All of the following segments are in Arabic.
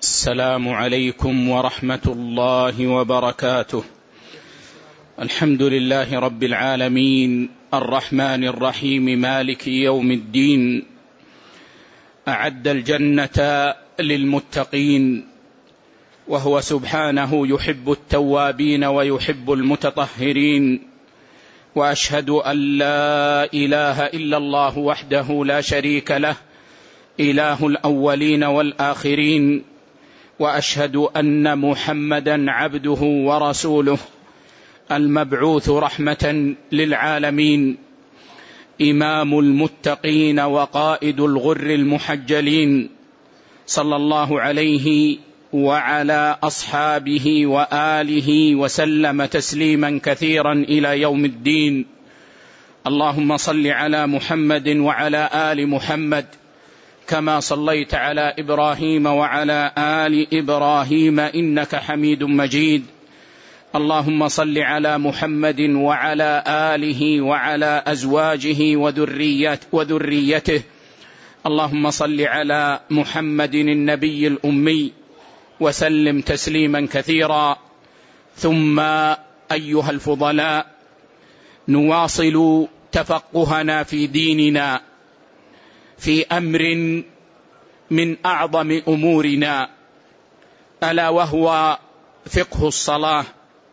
السلام عليكم ورحمة الله وبركاته. الحمد لله رب العالمين الرحمن الرحيم مالك يوم الدين، أعد الجنة للمتقين، وهو سبحانه يحب التوابين ويحب المتطهرين، وأشهد أن لا إله إلا الله وحده لا شريك له إله الأولين والآخرين، وأشهد أن محمدا عبده ورسوله المبعوث رحمة للعالمين، إمام المتقين وقائد الغر المحجلين، صلى الله عليه وعلى أصحابه وآله وسلم تسليما كثيرا إلى يوم الدين. اللهم صل على محمد وعلى آل محمد كما صليت على إبراهيم وعلى آل إبراهيم إنك حميد مجيد. اللهم صل على محمد وعلى آله وعلى أزواجه وذريته. اللهم صل على محمد النبي الأمي وسلم تسليما كثيرا. ثم أيها الفضلاء، نواصل تفقهنا في ديننا في أمر من أعظم أمورنا، ألا وهو فقه الصلاة،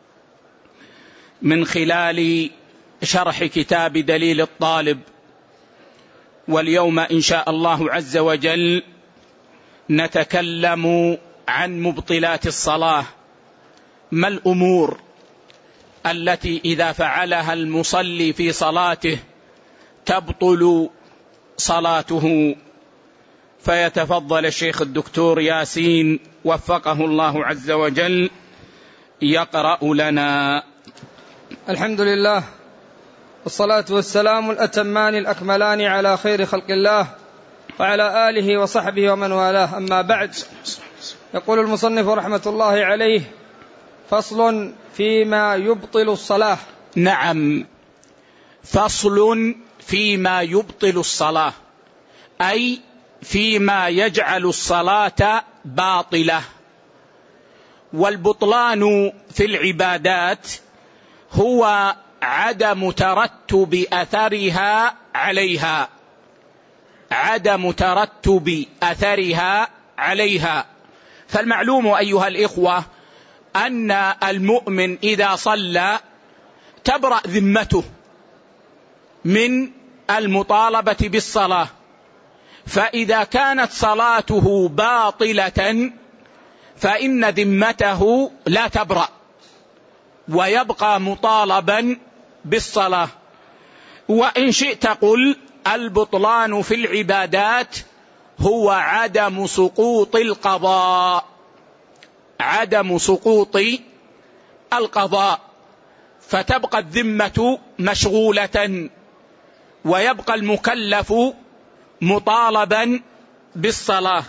من خلال شرح كتاب دليل الطالب. واليوم إن شاء الله عز وجل نتكلم عن مبطلات الصلاة، ما الأمور التي إذا فعلها المصلي في صلاته تبطل صلاته. فيتفضل الشيخ الدكتور ياسين وفقه الله عز وجل يقرأ لنا. الحمد لله، والصلاة والسلام الأتمان الأكملان على خير خلق الله وعلى آله وصحبه ومن والاه، أما بعد. يقول المصنف رحمة الله عليه: فصل فيما يبطل الصلاة. نعم، فصل فيما يبطل الصلاة، أي فيما يجعل الصلاة باطلة. والبطلان في العبادات هو عدم ترتب أثرها عليها، عدم ترتب أثرها عليها. فالمعلوم أيها الإخوة أن المؤمن إذا صلى تبرأ ذمته من المطالبة بالصلاة، فإذا كانت صلاته باطلة فإن ذمته لا تبرأ ويبقى مطالبا بالصلاة. وإن شئت قل البطلان في العبادات هو عدم سقوط القضاء، عدم سقوط القضاء، فتبقى الذمة مشغولة ويبقى المكلف مطالبا بالصلاة.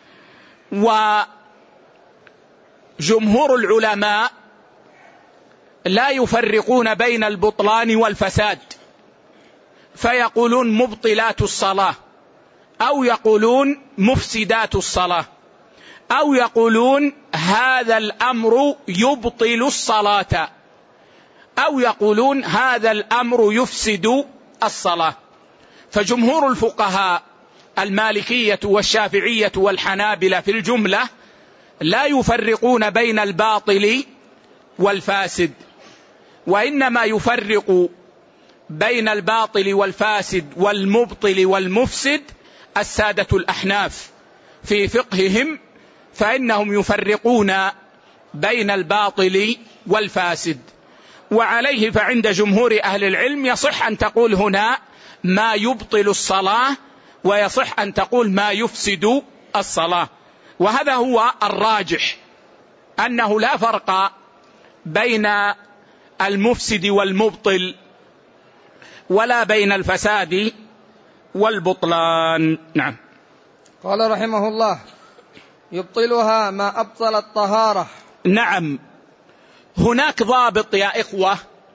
وجمهور العلماء لا يفرقون بين البطلان والفساد، فيقولون مبطلات الصلاة، أو يقولون مفسدات الصلاة، أو يقولون هذا الأمر يبطل الصلاة، أو يقولون هذا الأمر يفسد الصلاة. فجمهور الفقهاء المالكية والشافعية والحنابلة في الجملة لا يفرقون بين الباطل والفاسد، وإنما يفرق بين الباطل والفاسد والمبطل والمفسد السادة الأحناف في فقههم، فإنهم يفرقون بين الباطل والفاسد. وعليه فعند جمهور أهل العلم يصح أن تقول هنا ما يبطل الصلاة، ويصح أن تقول ما يفسد الصلاة. وهذا هو الراجح، أنه لا فرق بين المفسد والمبطل ولا بين الفساد والبطلان. نعم. قال رحمه الله: يبطلها ما أبطل الطهارة. نعم، هناك ضابط يا إخوة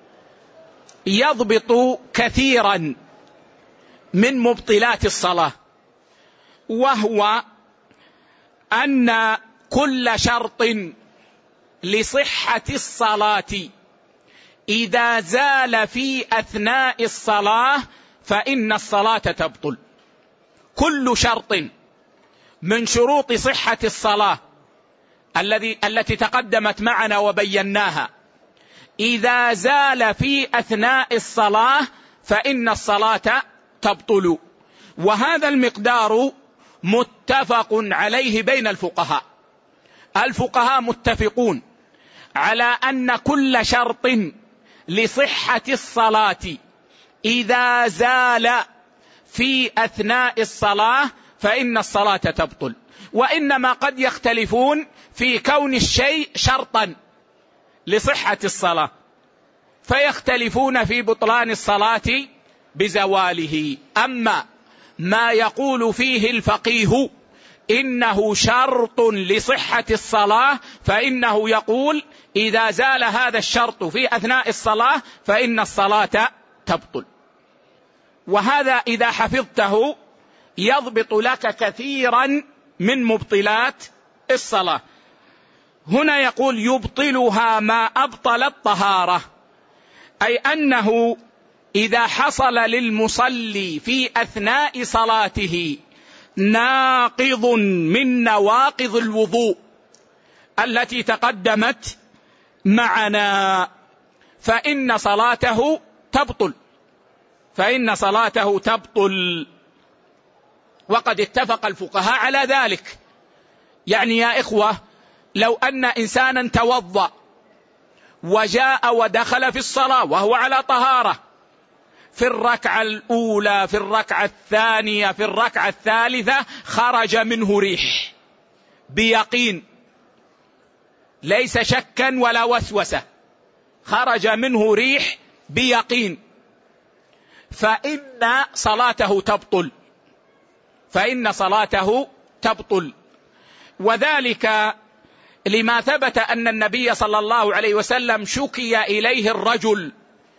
يضبط كثيرا من مبطلات الصلاة، وهو أن كل شرط لصحة الصلاة إذا زال في أثناء الصلاة فإن الصلاة تبطل. كل شرط من شروط صحة الصلاة التي تقدمت معنا وبيناها إذا زال في أثناء الصلاة فإن الصلاة تبطل. وهذا المقدار متفق عليه بين الفقهاء. الفقهاء متفقون على أن كل شرط لصحة الصلاة إذا زال في أثناء الصلاة فإن الصلاة تبطل، وإنما قد يختلفون في كون الشيء شرطا لصحة الصلاة، فيختلفون في بطلان الصلاة بزواله. أما ما يقول فيه الفقيه إنه شرط لصحة الصلاة فإنه يقول إذا زال هذا الشرط في أثناء الصلاة فإن الصلاة تبطل. وهذا إذا حفظته يضبط لك كثيرا من مبطلات الصلاة. هنا يقول يبطلها ما أبطل الطهارة، أي أنه إذا حصل للمصلي في أثناء صلاته ناقض من نواقض الوضوء التي تقدمت معنا فإن صلاته تبطل، فإن صلاته تبطل. وقد اتفق الفقهاء على ذلك. يعني يا إخوة، لو أن إنسانا توضأ وجاء ودخل في الصلاة وهو على طهارة، في الركعة الأولى، في الركعة الثانية، في الركعة الثالثة خرج منه ريح بيقين، ليس شكا ولا وسوسة، خرج منه ريح بيقين، فإن صلاته تبطل، فإن صلاته تبطل. وذلك لما ثبت أن النبي صلى الله عليه وسلم شكي إليه الرجل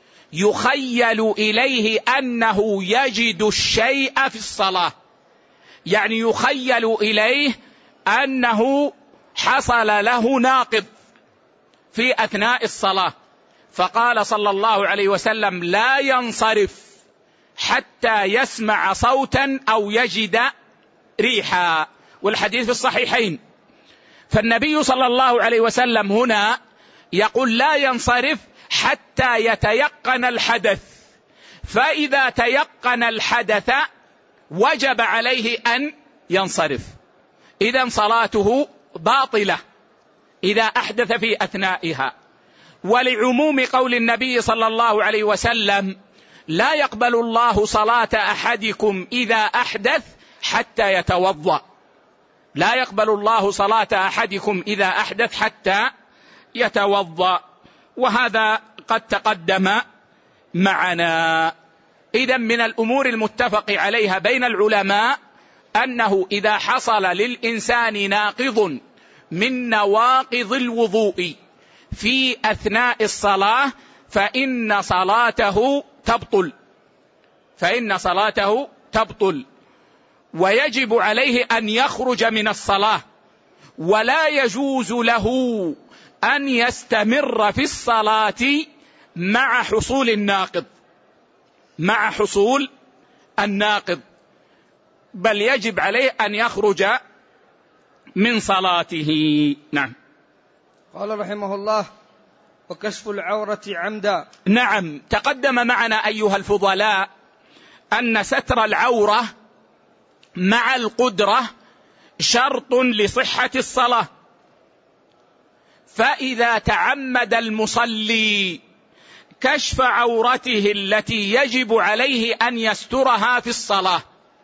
يخيل إليه أنه يجد الشيء في الصلاة، يعني يخيل إليه أنه حصل له ناقض في أثناء الصلاة، فقال صلى الله عليه وسلم لا ينصرف حتى يسمع صوتا أو يجد ريحا، والحديث في الصحيحين. فالنبي صلى الله عليه وسلم هنا يقول لا ينصرف حتى يتيقن الحدث، فإذا تيقن الحدث وجب عليه أن ينصرف. إذن صلاته باطلة إذا أحدث في أثنائها. ولعموم قول النبي صلى الله عليه وسلم لا يقبل الله صلاة أحدكم إذا أحدث حتى يتوضأ، لا يقبل الله صلاة أحدكم إذا أحدث حتى يتوضأ، وهذا قد تقدم معنا. إذن من الأمور المتفق عليها بين العلماء أنه إذا حصل للإنسان ناقض من نواقض الوضوء في أثناء الصلاة فإن صلاته تبطل، فإن صلاته تبطل، ويجب عليه أن يخرج من الصلاة، ولا يجوز له أن يستمر في الصلاة مع حصول الناقض، مع حصول الناقض، بل يجب عليه أن يخرج من صلاته. نعم. قال رحمه الله وكشف العورة عمدا. نعم، تقدم معنا أيها الفضلاء أن ستر العورة مع القدرة شرط لصحة الصلاة، فإذا تعمد المصلي كشف عورته التي يجب عليه أن يسترها في الصلاة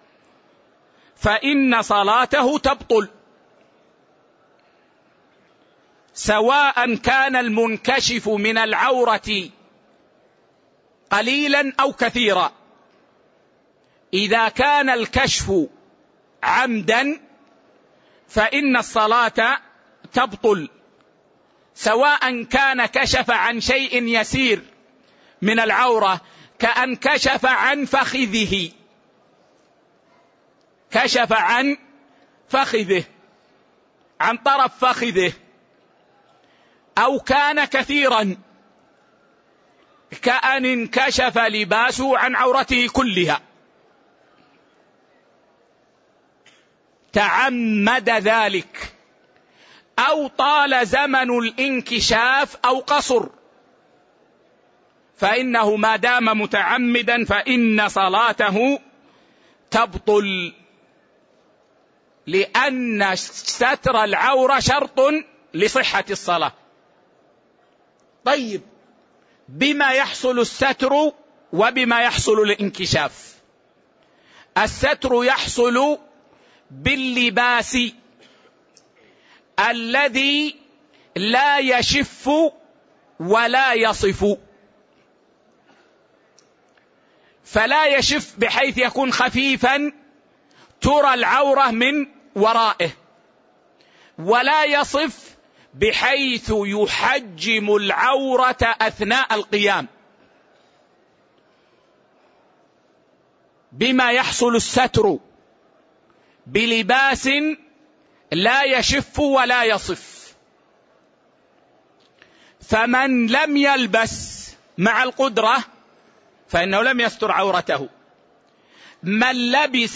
فإن صلاته تبطل، سواء كان المنكشف من العورة قليلا أو كثيرا. إذا كان الكشف عمدا فإن الصلاة تبطل، سواء كان كشف عن شيء يسير من العورة كأن كشف عن فخذه، كشف عن فخذه عن طرف فخذه أو كان كثيرا كأن انكشف لباسه عن عورته كلها، تعمد ذلك، أو طال زمن الانكشاف أو قصر، فإنه ما دام متعمدا فإن صلاته تبطل، لأن ستر العورة شرط لصحة الصلاة. طيب، بما يحصل الستر وبما يحصل الانكشاف؟ الستر يحصل باللباس الذي لا يشف ولا يصف، فلا يشف بحيث يكون خفيفا ترى العورة من ورائه، ولا يصف بحيث يحجم العورة أثناء القيام. بما يحصل الستر بلباس لا يشف ولا يصف. فمن لم يلبس مع القدرة فإنه لم يستر عورته. من لبس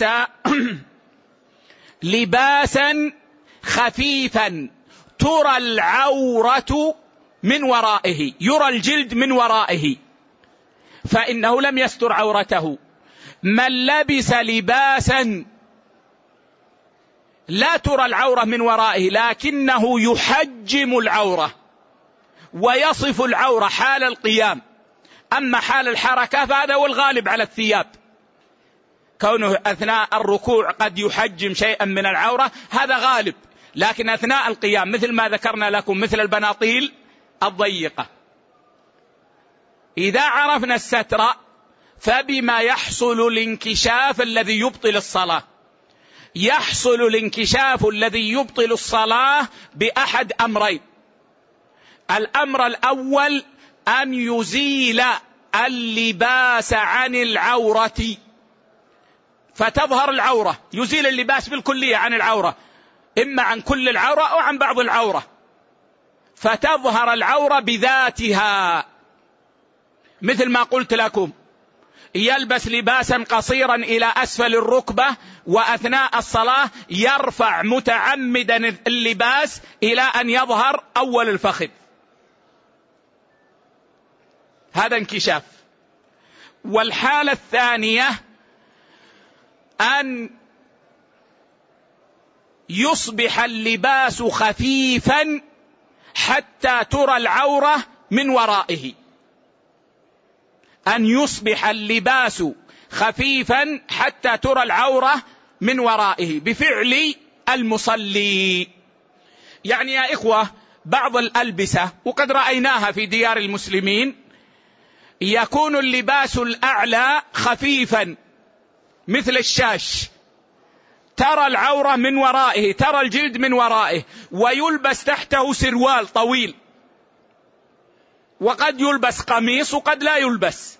لباسا خفيفا ترى العورة من ورائه، يرى الجلد من ورائه، فإنه لم يستر عورته. من لبس لباسا لا ترى العورة من ورائه لكنه يحجم العورة ويصف العورة حال القيام، أما حال الحركة فهذا هو الغالب على الثياب، كونه أثناء الركوع قد يحجم شيئا من العورة هذا غالب، لكن أثناء القيام مثل ما ذكرنا لكم مثل البناطيل الضيقة. إذا عرفنا الستر فبما يحصل الانكشاف الذي يبطل الصلاة. يحصل الانكشاف الذي يبطل الصلاة بأحد أمرين: الأمر الأول أن يزيل اللباس عن العورة فتظهر العورة، يزيل اللباس بالكلية عن العورة، إما عن كل العورة أو عن بعض العورة، فتظهر العورة بذاتها. مثل ما قلت لكم، يلبس لباسا قصيرا إلى أسفل الركبة وأثناء الصلاة يرفع متعمدا اللباس إلى أن يظهر أول الفخذ، هذا انكشاف. والحالة الثانية أن يصبح اللباس خفيفا حتى ترى العورة من ورائه، أن يصبح اللباس خفيفا حتى ترى العورة من ورائه بفعل المصلي. يعني يا إخوة، بعض الألبسة وقد رأيناها في ديار المسلمين يكون اللباس الأعلى خفيفا مثل الشاش، ترى العورة من ورائه، ترى الجلد من ورائه، ويلبس تحته سروال طويل، وقد يلبس قميص وقد لا يلبس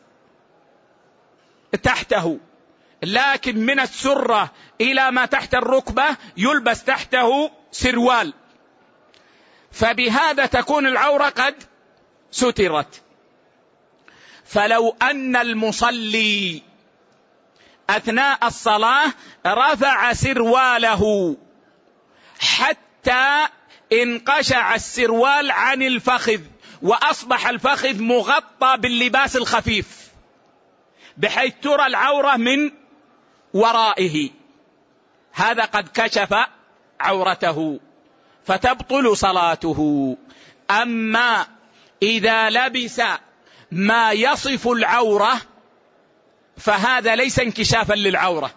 تحته، لكن من السرة إلى ما تحت الركبة يلبس تحته سروال، فبهذا تكون العورة قد سترت. فلو أن المصلي أثناء الصلاة رفع سرواله حتى انقشع السروال عن الفخذ وأصبح الفخذ مغطى باللباس الخفيف بحيث ترى العورة من ورائه، هذا قد كشف عورته فتبطل صلاته. أما إذا لبس ما يصف العورة فهذا ليس انكشافا للعورة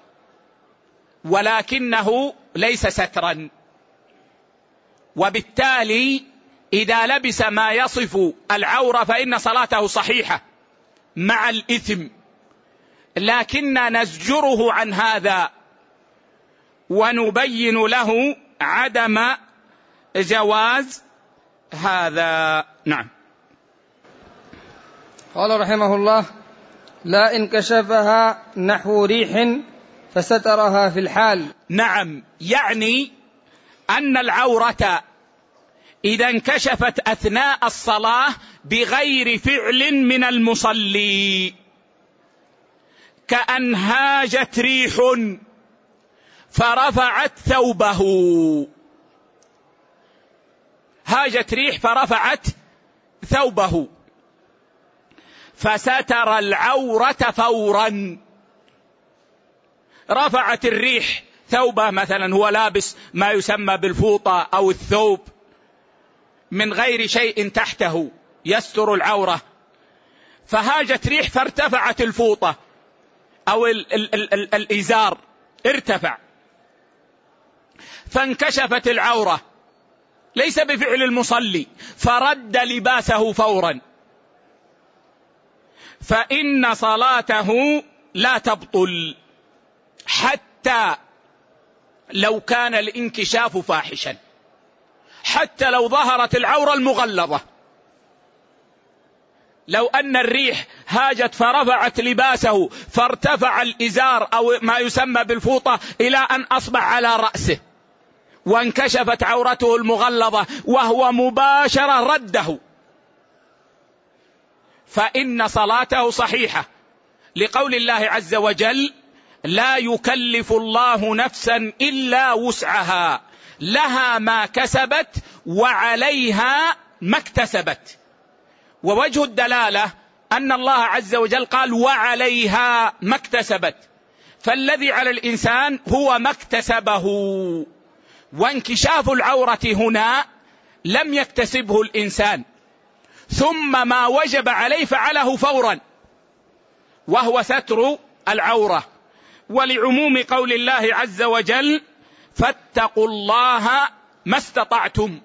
ولكنه ليس سترا، وبالتالي إذا لبس ما يصف العورة فإن صلاته صحيحة مع الإثم، لكننا نزجره عن هذا ونبين له عدم جواز هذا. نعم. قال رحمه الله: لا إن كشفها نحو ريح فسترها في الحال. نعم، يعني أن العورة إذا انكشفت أثناء الصلاة بغير فعل من المصلي، كأن هاجت ريح فرفعت ثوبه، هاجت ريح فرفعت ثوبه فستر العورة فورا. رفعت الريح ثوبه، مثلا هو لابس ما يسمى بالفوطة أو الثوب من غير شيء تحته يستر العورة، فهاجت ريح فارتفعت الفوطة أو الإزار ارتفع فانكشفت العورة، ليس بفعل المصلي، فرد لباسه فورا، فإن صلاته لا تبطل حتى لو كان الانكشاف فاحشا، حتى لو ظهرت العورة المغلظة. لو أن الريح هاجت فرفعت لباسه فارتفع الإزار أو ما يسمى بالفوطة إلى أن أصبح على رأسه وانكشفت عورته المغلظة وهو مباشرة رده، فإن صلاته صحيحة، لقول الله عز وجل: لا يكلف الله نفسا إلا وسعها لها ما كسبت وعليها ما اكتسبت. ووجه الدلالة أن الله عز وجل قال وعليها ما اكتسبت، فالذي على الإنسان هو ما اكتسبه، وانكشاف العورة هنا لم يكتسبه الإنسان، ثم ما وجب عليه فعله فورا وهو ستر العورة. ولعموم قول الله عز وجل: فاتقوا الله ما استطعتم.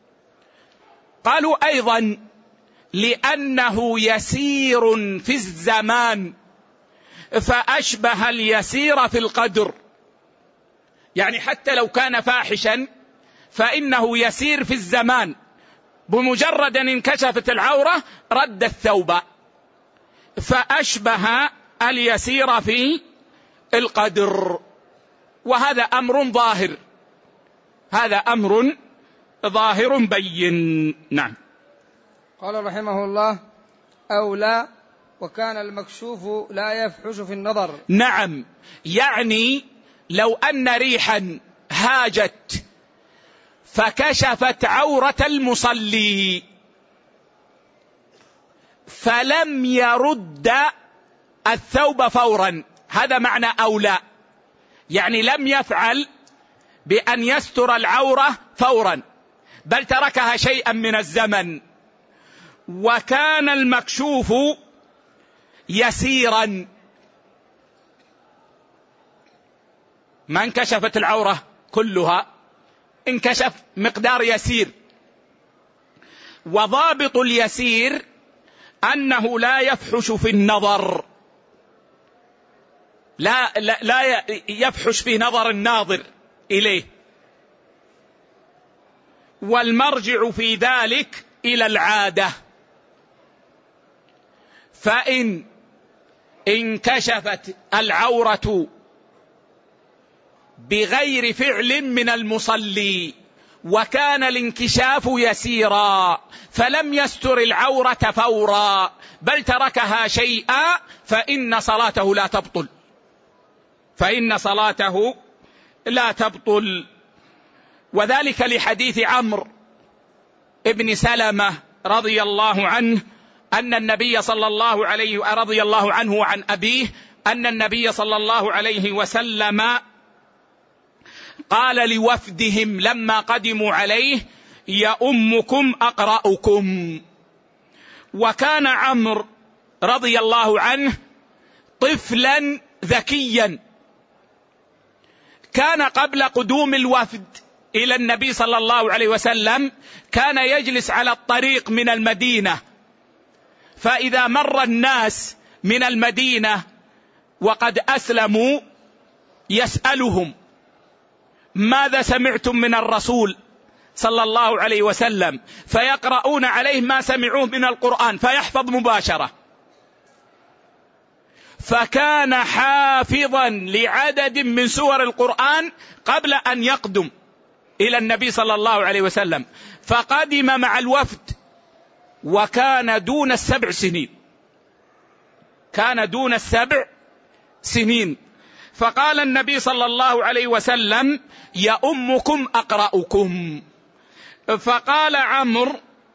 قالوا أيضا لأنه يسير في الزمان فأشبه اليسير في القدر، يعني حتى لو كان فاحشا فإنه يسير في الزمان، بمجرد أن انكشفت العورة رد الثوب، فأشبه اليسير في القدر. وهذا أمر ظاهر، هذا أمر ظاهر بين. نعم. قال رحمه الله: أو لا، وكان المكشوف لا يفحش في النظر. نعم، يعني لو أن ريحا هاجت فكشفت عورة المصلي فلم يرد الثوب فورا، هذا معنى أو لا، يعني لم يفعل بأن يستر العورة فورا، بل تركها شيئا من الزمن، وكان المكشوف يسيرا، ما انكشفت العورة كلها، انكشف مقدار يسير. وضابط اليسير أنه لا يفحش في النظر، لا يفحش في نظر الناظر إليه. والمرجع في ذلك إلى العادة، فإن انكشفت العورة بغير فعل من المصلي وكان الانكشاف يسيرا فلم يستر العورة فورا بل تركها شيئا فإن صلاته لا تبطل، فإن صلاته لا تبطل. وذلك لحديث عمرو ابن سلمة رضي الله عنه أن النبي صلى الله عليه رضي الله عنه وعن أبيه أن النبي صلى الله عليه وسلم قال لوفدهم لما قدموا عليه: يؤمكم أقرأكم. وكان عمرو رضي الله عنه طفلا ذكيا، كان قبل قدوم الوفد إلى النبي صلى الله عليه وسلم كان يجلس على الطريق من المدينة، فإذا مر الناس من المدينة وقد أسلموا يسألهم: ماذا سمعتم من الرسول صلى الله عليه وسلم؟ فيقرؤون عليه ما سمعوه من القرآن فيحفظ مباشرة. فكان حافظا لعدد من سور القرآن قبل أن يقدم، إلى النبي صلى الله عليه وسلم، فقدم مع الوفد وكان دون 7 سنين، كان دون 7 سنين. فقال النبي صلى الله عليه وسلم: يؤمكم أقرأكم. فقال عمرو: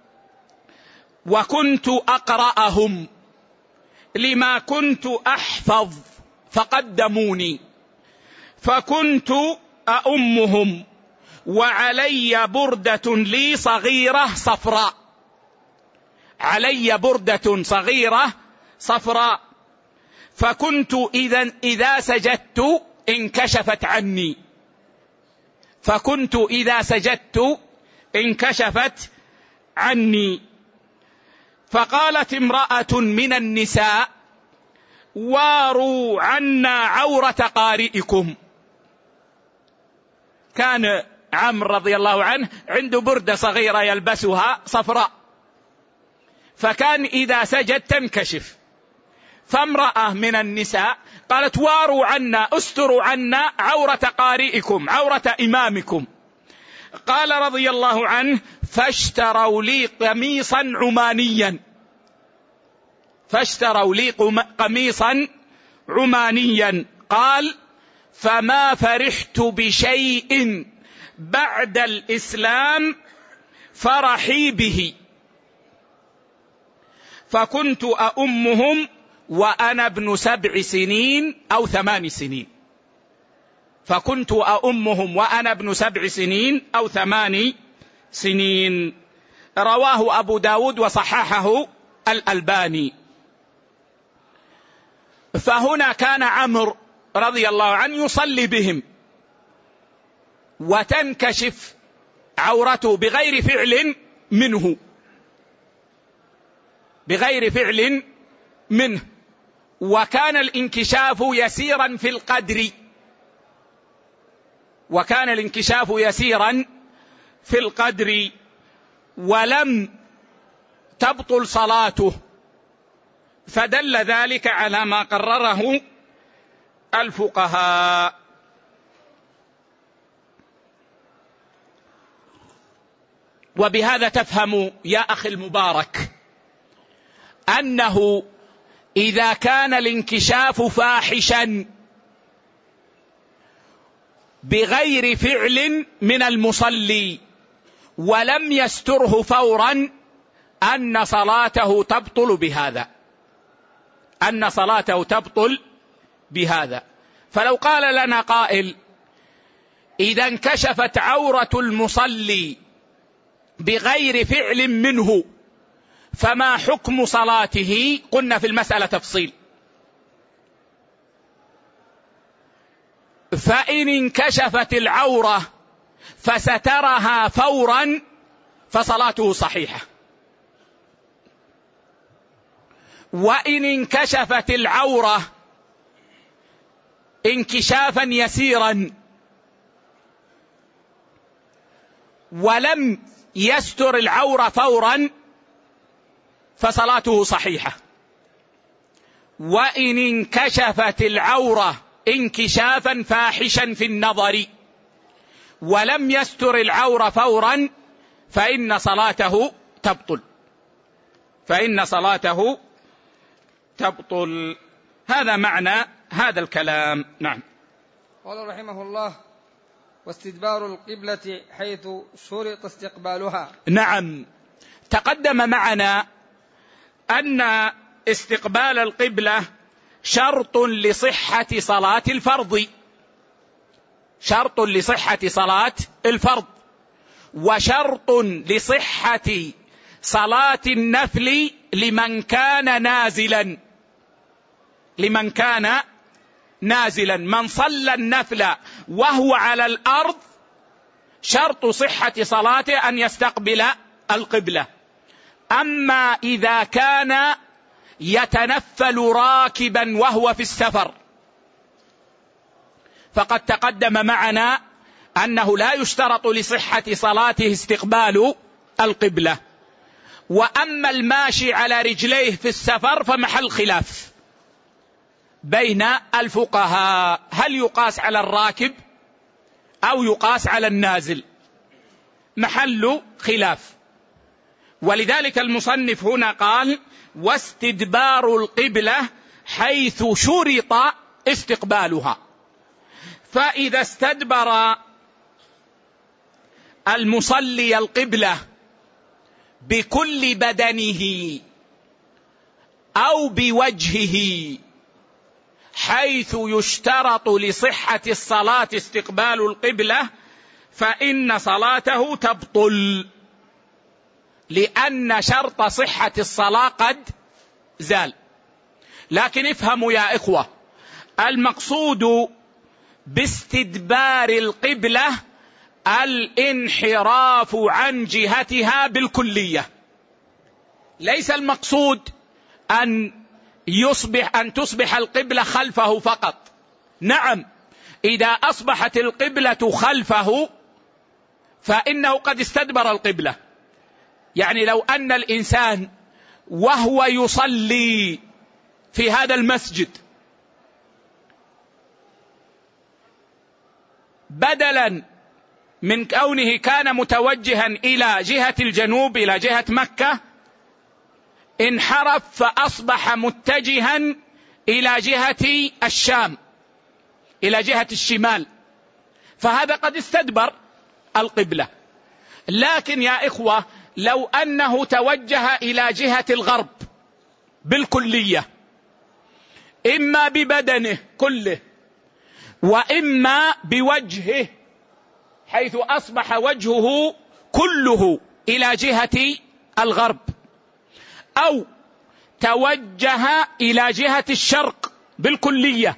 وكنت أقرأهم لما كنت أحفظ فقدموني، فكنت أؤمهم وعلي بردة لي صغيرة صفراء، علي بردة صغيرة صفراء، فكنت إذا سجدت انكشفت عني، فكنت إذا سجدت انكشفت عني. فقالت امرأة من النساء: واروا عنا عورة قارئكم. كان عمرو رضي الله عنه عنده بردة صغيرة يلبسها صفراء، فكان إذا سجد تنكشف. فامرأة من النساء قالت: واروا عنا، استروا عنا عورة قارئكم، عورة إمامكم. قال رضي الله عنه: فاشتروا لي قميصا عمانيا، فاشتروا لي قميصا عمانيا. قال: فما فرحت بشيء بعد الإسلام فرحي به، فكنت أؤمهم وأنا ابن 7 سنين أو 8 سنين، فكنت أؤمهم وأنا ابن 7 سنين أو 8 سنين. رواه أبو داود وصححه الألباني. فهنا كان عمرو رضي الله عنه يصلي بهم وتنكشف عورته بغير فعل منه، بغير فعل منه، وكان الانكشاف يسيرا في القدر، وكان الانكشاف يسيرا في القدر، ولم تبطل صلاته، فدل ذلك على ما قرره الفقهاء. وبهذا تفهم يا أخي المبارك أنه إذا كان الانكشاف فاحشا بغير فعل من المصلي ولم يستره فورا أن صلاته تبطل بهذا، أن صلاته تبطل بهذا. فلو قال لنا قائل: إذا انكشفت عورة المصلي بغير فعل منه فما حكم صلاته؟ قلنا في المسألة تفصيل. فإن انكشفت العورة فسترها فورا فصلاته صحيحة، وإن انكشفت العورة انكشافا يسيرا ولم يستر العورة فورا فصلاته صحيحة، وإن انكشفت العورة انكشافا فاحشا في النظر ولم يستر العورة فورا فإن صلاته تبطل، فإن صلاته تبطل. هذا معنى هذا الكلام. نعم. قال رحمه الله: واستدبار القبلة حيث شرط استقبالها. نعم، تقدم معنا أن استقبال القبلة شرط لصحة صلاة الفرض، شرط لصحة صلاة الفرض، وشرط لصحة صلاة النفل لمن كان نازلا، لمن كان نازلا. من صلى النفل وهو على الأرض شرط صحة صلاته أن يستقبل القبلة. أما إذا كان يتنفل راكبا وهو في السفر فقد تقدم معنا أنه لا يشترط لصحة صلاته استقبال القبلة. وأما الماشي على رجليه في السفر فمحل خلاف بين الفقهاء، هل يقاس على الراكب أو يقاس على النازل؟ محل خلاف. ولذلك المصنف هنا قال: واستدبار القبلة حيث شرط استقبالها. فإذا استدبر المصلي القبلة بكل بدنه أو بوجهه حيث يشترط لصحة الصلاة استقبال القبلة، فإن صلاته تبطل، لأن شرط صحة الصلاة قد زال. لكن افهموا يا إخوة، المقصود باستدبار القبلة الانحراف عن جهتها بالكلية، ليس المقصود أن تصبح القبلة خلفه فقط. نعم، إذا أصبحت القبلة خلفه فإنه قد استدبر القبلة. يعني لو أن الإنسان وهو يصلي في هذا المسجد بدلا من كونه كان متوجها إلى جهة الجنوب إلى جهة مكة، انحرف فأصبح متجها إلى جهة الشام، إلى جهة الشمال، فهذا قد استدبر القبلة. لكن يا إخوة، لو أنه توجه إلى جهة الغرب بالكلية، إما ببدنه كله وإما بوجهه، حيث أصبح وجهه كله إلى جهة الغرب، أو توجه إلى جهة الشرق بالكلية،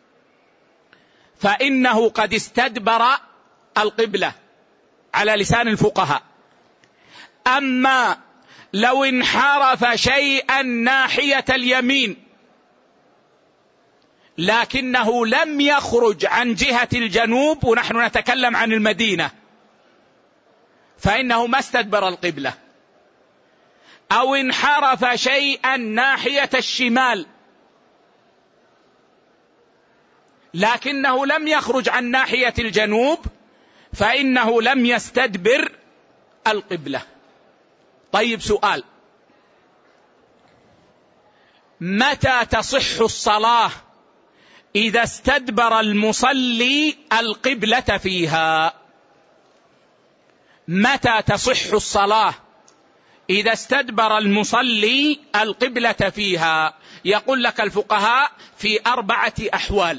فإنه قد استدبر القبلة على لسان الفقهاء. أما لو انحرف شيئا ناحية اليمين لكنه لم يخرج عن جهة الجنوب، ونحن نتكلم عن المدينة، فإنه ما استدبر القبلة. أو انحرف شيئا ناحية الشمال لكنه لم يخرج عن ناحية الجنوب، فإنه لم يستدبر القبلة. طيب، سؤال: متى تصح الصلاة إذا استدبر المصلي القبلة فيها؟ متى تصح الصلاة إذا استدبر المصلي القبلة فيها؟ يقول لك الفقهاء في 4 أحوال.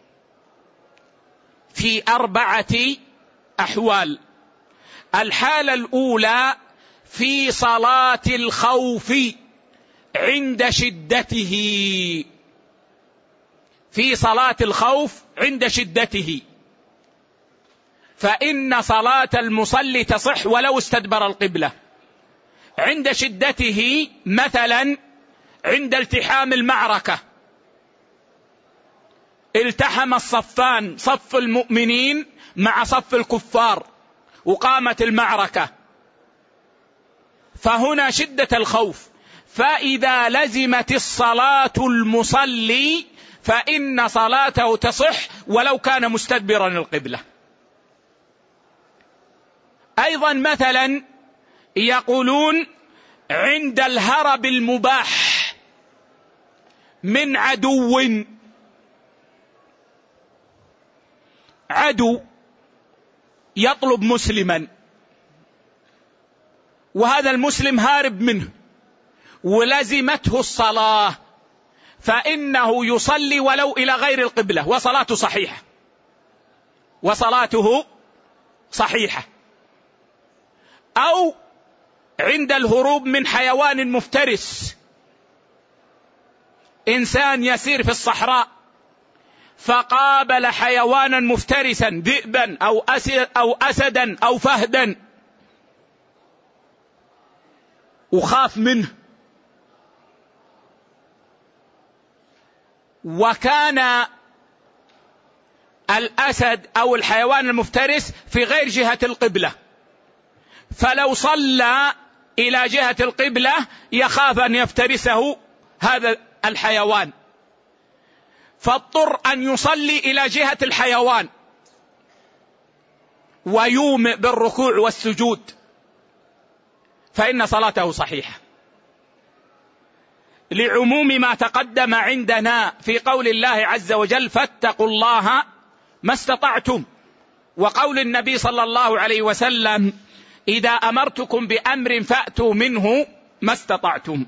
في 4 أحوال. الحالة الأولى في صلاة الخوف عند شدته، في صلاة الخوف عند شدته، فإن صلاة المصلي تصح ولو استدبر القبلة. عند شدته مثلا عند التحام المعركة، التحم الصفان، صف المؤمنين مع صف الكفار، وقامت المعركة، فهنا شدة الخوف، فإذا لزمت الصلاة المصلي فإن صلاته تصح ولو كان مستدبرا القبلة. أيضا مثلا يقولون عند الهرب المباح من عدو يطلب مسلما، وهذا المسلم هارب منه ولزمته الصلاة، فإنه يصلي ولو إلى غير القبلة وصلاته صحيحة، وصلاته صحيحة. أو عند الهروب من حيوان مفترس، إنسان يسير في الصحراء فقابل حيوانا مفترسا، ذئبا أو أسدا أو فهدا، وخاف منه، وكان الأسد أو الحيوان المفترس في غير جهة القبلة، فلو صلى إلى جهة القبلة يخاف أن يفترسه هذا الحيوان، فاضطر أن يصلي إلى جهة الحيوان، ويومئ بالركوع والسجود فإن صلاته صحيحة، لعموم ما تقدم عندنا في قول الله عز وجل فاتقوا الله ما استطعتم، وقول النبي صلى الله عليه وسلم إذا أمرتكم بأمر فأتوا منه ما استطعتم.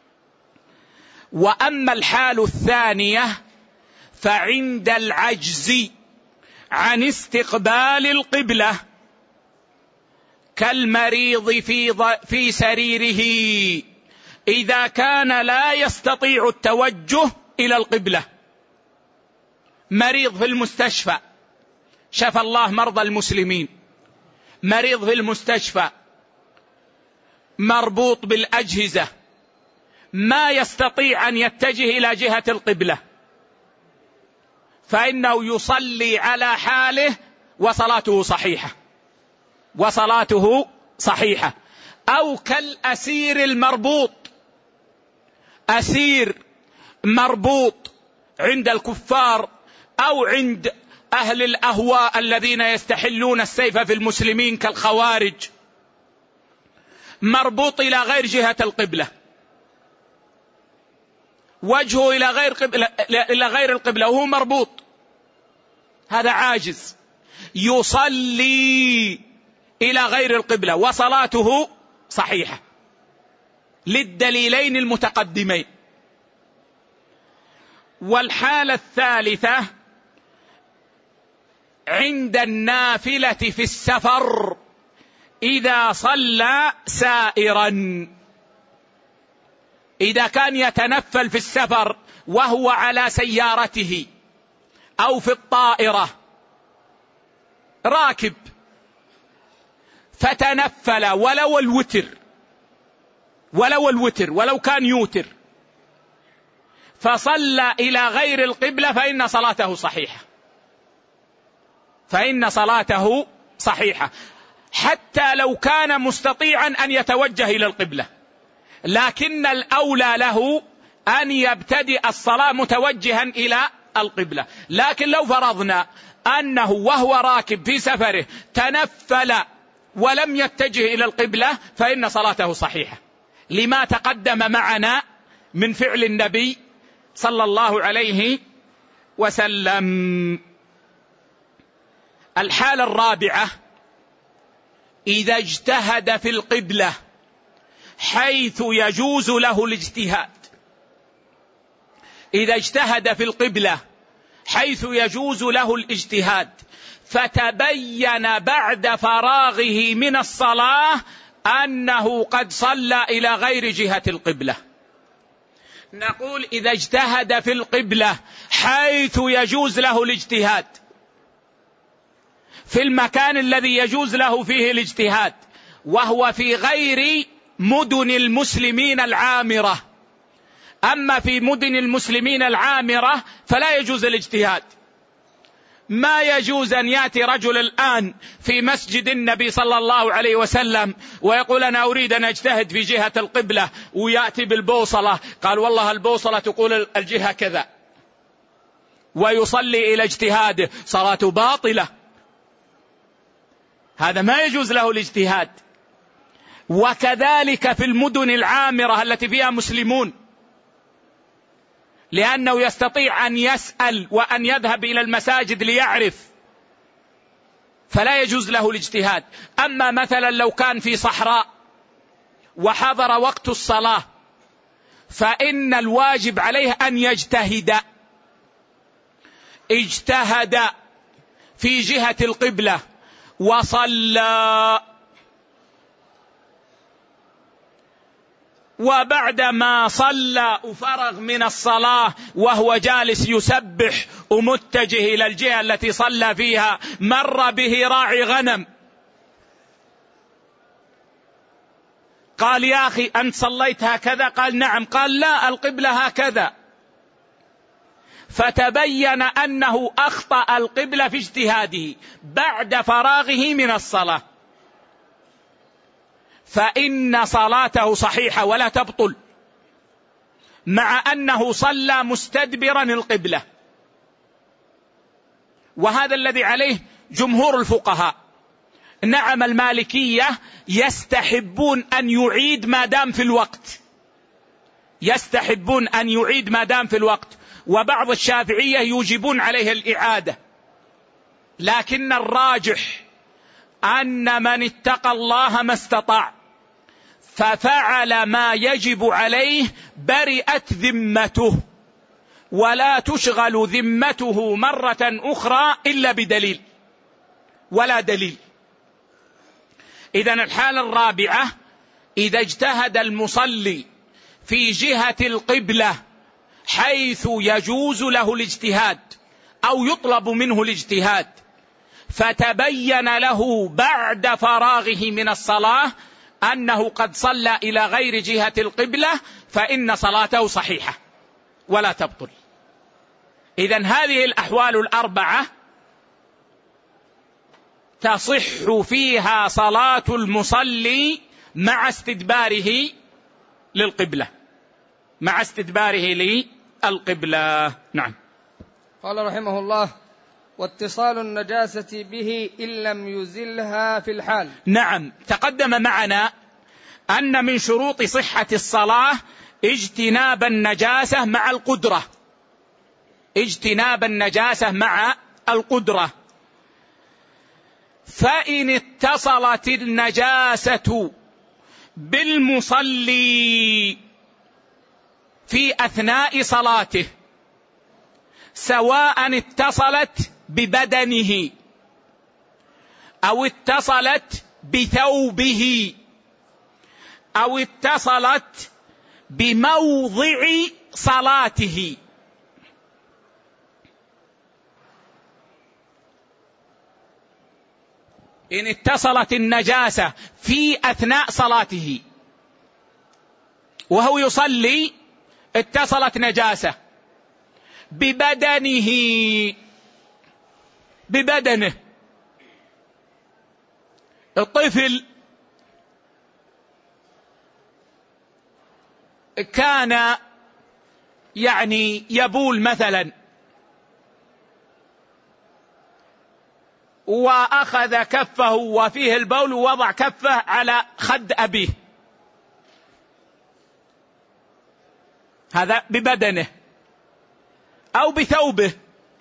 وأما الحال الثانية فعند العجز عن استقبال القبلة كالمريض في سريره إذا كان لا يستطيع التوجه إلى القبلة، مريض في المستشفى، شفى الله مرضى المسلمين، مريض في المستشفى مربوط بالأجهزة ما يستطيع أن يتجه إلى جهة القبلة، فإنه يصلي على حاله وصلاته صحيحة، وصلاته صحيحة. أو كالأسير المربوط، أسير مربوط عند الكفار أو عند أهل الأهواء الذين يستحلون السيف في المسلمين كالخوارج، مربوط إلى غير جهة القبلة، وجهه إلى غير القبلة وهو مربوط، هذا عاجز، يصلي إلى غير القبلة وصلاته صحيحة للدليلين المتقدمين. والحالة الثالثة عند النافلة في السفر إذا صلى سائرا، إذا كان يتنفل في السفر وهو على سيارته أو في الطائرة راكب فتنفل ولو الوتر ولو كان يوتر فصلى إلى غير القبلة فإن صلاته صحيحة، فإن صلاته صحيحة حتى لو كان مستطيعا أن يتوجه إلى القبلة، لكن الأولى له أن يبتدئ الصلاة متوجها إلى القبلة. لكن لو فرضنا أنه وهو راكب في سفره تنفل ولم يتجه إلى القبلة فإن صلاته صحيحة لما تقدم معنا من فعل النبي صلى الله عليه وسلم. الحالة الرابعة إذا اجتهد في القبلة حيث يجوز له الاجتهاد، إذا اجتهد في القبلة حيث يجوز له الاجتهاد فتبين بعد فراغه من الصلاة أنه قد صلى إلى غير جهة القبلة، نقول إذا اجتهد في القبلة حيث يجوز له الاجتهاد، في المكان الذي يجوز له فيه الاجتهاد، وهو في غير مدن المسلمين العامرة. أما في مدن المسلمين العامرة فلا يجوز الاجتهاد، ما يجوز أن يأتي رجل الآن في مسجد النبي صلى الله عليه وسلم ويقول أنا أريد أن أجتهد في جهة القبلة، ويأتي بالبوصلة قال والله البوصلة تقول الجهة كذا، ويصلي إلى اجتهاده، صلاته باطلة، هذا ما يجوز له الاجتهاد. وكذلك في المدن العامرة التي فيها مسلمون، لأنه يستطيع أن يسأل وأن يذهب إلى المساجد ليعرف، فلا يجوز له الاجتهاد. أما مثلا لو كان في صحراء وحضر وقت الصلاة فإن الواجب عليه أن يجتهد، اجتهد في جهة القبلة وصلى، وبعدما صلى وفرغ من الصلاة وهو جالس يسبح ومتجه إلى الجهة التي صلى فيها مر به راعي غنم قال يا أخي أنت صليت هكذا؟ قال نعم. قال لا، القبلة هكذا. فتبين أنه أخطأ القبلة في اجتهاده بعد فراغه من الصلاة، فإن صلاته صحيحة ولا تبطل، مع أنه صلى مستدبرا القبلة. وهذا الذي عليه جمهور الفقهاء، نعم المالكية يستحبون أن يعيد ما دام في الوقت، يستحبون أن يعيد ما دام في الوقت، وبعض الشافعية يوجبون عليه الإعادة. لكن الراجح أن من اتقى الله ما استطاع ففعل ما يجب عليه برئت ذمته، ولا تشغل ذمته مرة أخرى إلا بدليل ولا دليل. إذن الحالة الرابعة: إذا اجتهد المصلي في جهة القبلة حيث يجوز له الاجتهاد أو يطلب منه الاجتهاد، فتبين له بعد فراغه من الصلاة أنه قد صلى إلى غير جهة القبلة، فإن صلاته صحيحة ولا تبطل. إذن هذه الأحوال الأربعة تصح فيها صلاة المصلي مع استدباره للقبلة، مع استدباره للقبلة. نعم. قال رحمه الله: واتصال النجاسة به إن لم يزلها في الحال. نعم، تقدم معنا أن من شروط صحة الصلاة اجتناب النجاسة مع القدرة، اجتناب النجاسة مع القدرة. فإن اتصلت النجاسة بالمصلي في أثناء صلاته، سواء اتصلت ببدنه أو اتصلت بثوبه أو اتصلت بموضع صلاته، إن اتصلت النجاسة في أثناء صلاته وهو يصلي، اتصلت نجاسة ببدنه. الطفل كان يبول مثلا، وأخذ كفه وفيه البول ووضع كفه على خد أبيه، هذا ببدنه أو بثوبه.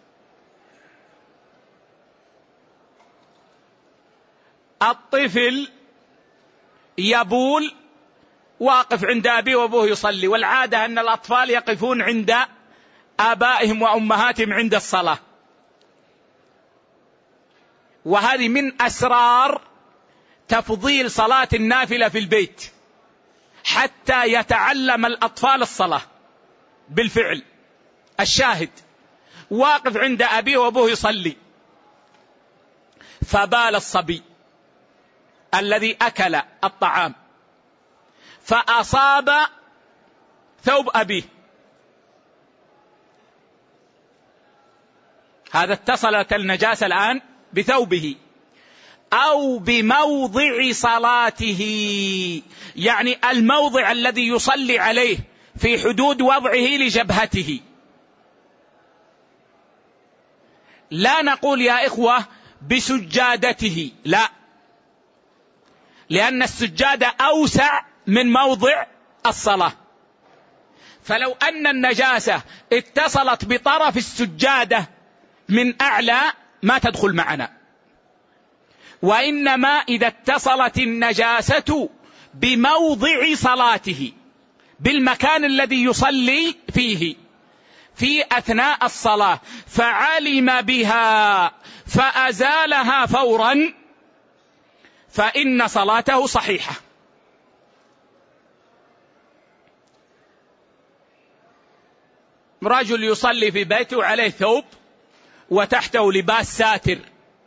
الطفل يبول واقف عند أبيه وأبوه يصلي، والعادة أن الأطفال يقفون عند آبائهم وأمهاتهم عند الصلاة، وهذه من أسرار تفضيل صلاة النافلة في البيت حتى يتعلم الأطفال الصلاة بالفعل. الشاهد: واقف عند أبيه وأبوه يصلي، فبال الصبي الذي أكل الطعام فأصاب ثوب أبيه، هذا اتصلت النجاسة الآن بثوبه أو بموضع صلاته، يعني الموضع الذي يصلي عليه في حدود وضعه لجبهته. لا نقول يا إخوة بسجادته، لا، لأن السجادة أوسع من موضع الصلاة. فلو أن النجاسة اتصلت بطرف السجادة من أعلى ما تدخل معنا، وإنما إذا اتصلت النجاسة بموضع صلاته، بالمكان الذي يصلي فيه في أثناء الصلاة، فعلم بها فأزالها فورا، فإن صلاته صحيحة. رجل يصلي في بيته عليه ثوب وتحته لباس ساتر،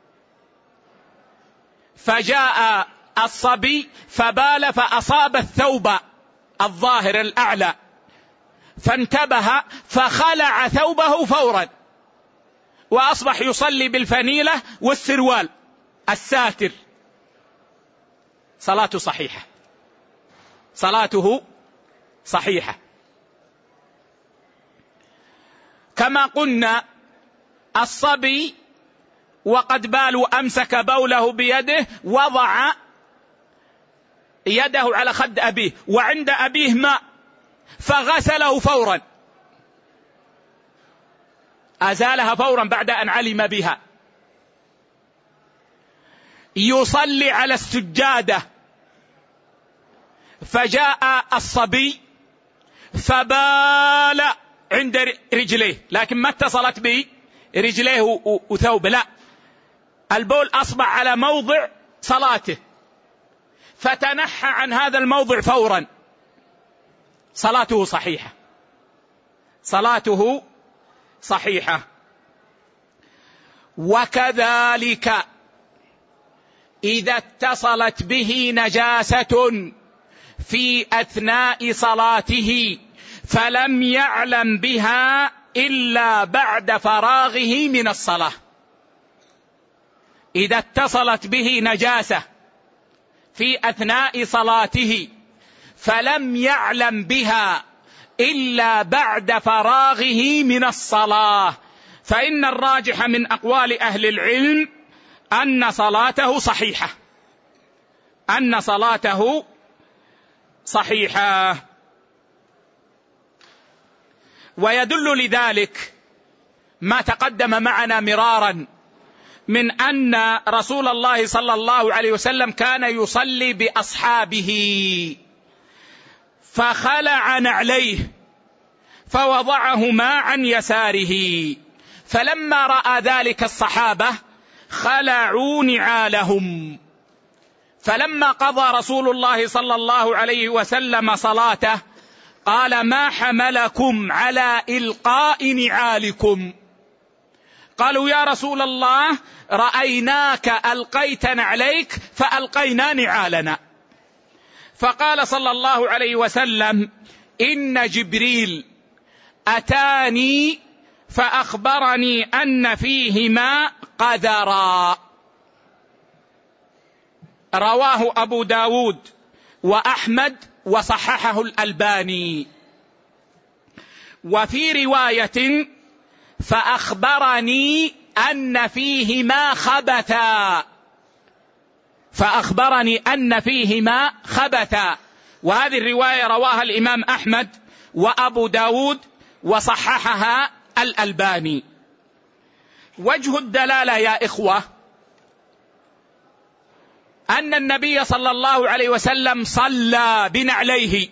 فجاء الصبي فبال فأصاب الثوب الظاهر الأعلى، فانتبه فخلع ثوبه فورا وأصبح يصلي بالفنيلة والسروال الساتر، صلاته صحيحة، صلاته صحيحة. كما قلنا الصبي وقد بال أمسك بوله بيده، وضع يده على خد أبيه وعند أبيه ماء فغسله فورا، أزالها فورا بعد أن علم بها. يصلي على السجادة فجاء الصبي فبال عند رجليه، لكن ما اتصلت برجليه وثوب، لا، البول أصبح على موضع صلاته فتنحى عن هذا الموضع فورا، صلاته صحيحة، صلاته صحيحة. وكذلك إذا اتصلت به نجاسة في أثناء صلاته فلم يعلم بها إلا بعد فراغه من الصلاة، إذا اتصلت به نجاسة في أثناء صلاته فلم يعلم بها إلا بعد فراغه من الصلاة، فإن الراجح من أقوال أهل العلم أن صلاته صحيحة، أن صلاته صحيحة. ويدل لذلك ما تقدم معنا مرارا من أن رسول الله صلى الله عليه وسلم كان يصلي بأصحابه فخلع نعليه فوضعهما عن يساره، فلما رأى ذلك الصحابة خلعوا نعالهم، فلما قضى رسول الله صلى الله عليه وسلم صلاته قال: ما حملكم على إلقاء نعالكم؟ قالوا: يا رسول الله رأيناك ألقيت نعليك فألقينا نعالنا. فقال صلى الله عليه وسلم: إن جبريل أتاني فأخبرني أن فيهما قذرا. رواه أبو داود وأحمد وصححه الألباني. وفي رواية: فأخبرني أن فيهما خبثا، فأخبرني أن فيهما خبثا. وهذه الرواية رواها الإمام أحمد وأبو داود وصححها الألباني. وجه الدلالة يا إخوة أن النبي صلى الله عليه وسلم صلى بنعليه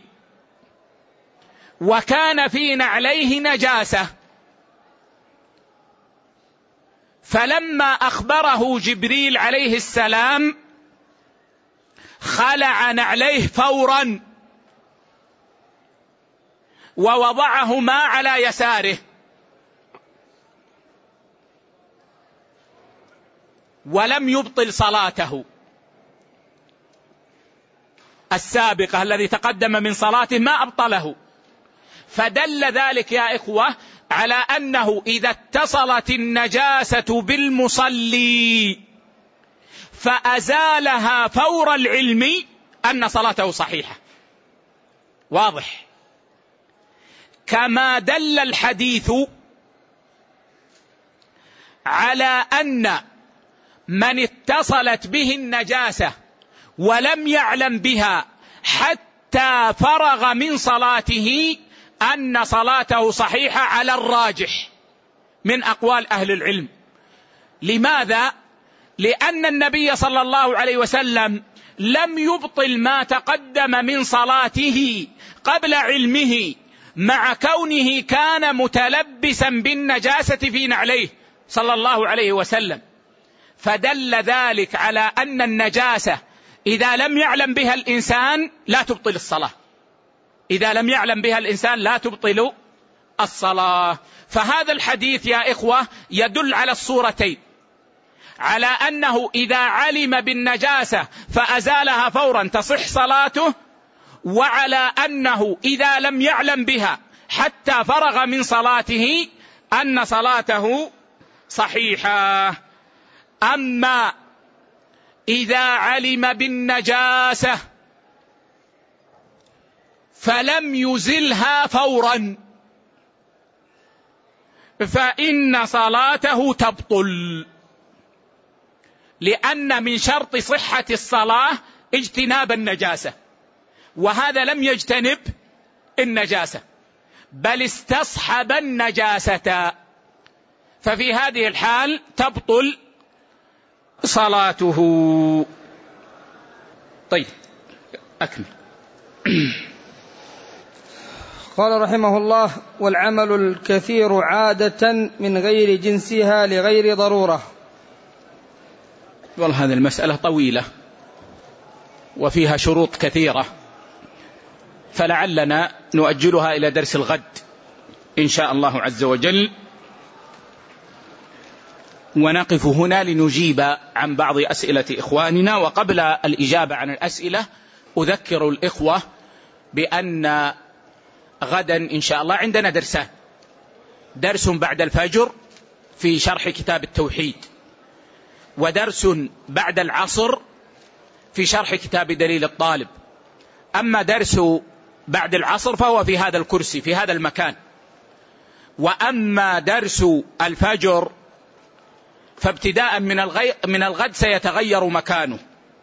وكان في نعليه نجاسة، فلما أخبره جبريل عليه السلام خلع نعليه فورا ووضعهما على يساره، ولم يبطل صلاته السابقة الذي تقدم من صلاته، ما أبطله. فدل ذلك يا إخوة على أنه إذا اتصلت النجاسة بالمصلي فأزالها فور العلم أن صلاته صحيحة. واضح؟ كما دل الحديث على أن من اتصلت به النجاسة ولم يعلم بها حتى فرغ من صلاته أن صلاته صحيحة على الراجح من أقوال أهل العلم. لماذا؟ لأن النبي صلى الله عليه وسلم لم يبطل ما تقدم من صلاته قبل علمه، مع كونه كان متلبسا بالنجاسة في نعليه صلى الله عليه وسلم. فدل ذلك على أن النجاسة إذا لم يعلم بها الإنسان لا تبطل الصلاة، إذا لم يعلم بها الإنسان لا تبطل الصلاة. فهذا الحديث يا إخوة يدل على الصورتين، على أنه إذا علم بالنجاسة فأزالها فورا تصح صلاته، وعلى أنه إذا لم يعلم بها حتى فرغ من صلاته أن صلاته صحيحة. أما إذا علم بالنجاسة فلم يزلها فورا فإن صلاته تبطل. لأن من شرط صحة الصلاة اجتناب النجاسة، وهذا لم يجتنب النجاسة بل استصحب النجاسة، ففي هذه الحال تبطل صلاته. طيب أكمل. قال رحمه الله: والعمل الكثير عادة من غير جنسها لغير ضرورة. والله هذه المسألة طويلة وفيها شروط كثيرة، فلعلنا نؤجلها إلى درس الغد إن شاء الله عز وجل، ونقف هنا لنجيب عن بعض أسئلة إخواننا. وقبل الإجابة عن الأسئلة أذكر الإخوة بأن غدا إن شاء الله عندنا درسان: درس بعد الفجر في شرح كتاب التوحيد، ودرس بعد العصر في شرح كتاب دليل الطالب. أما درس بعد العصر فهو في هذا الكرسي في هذا المكان، وأما درس الفجر فابتداء من الغد سيتغير مكانه،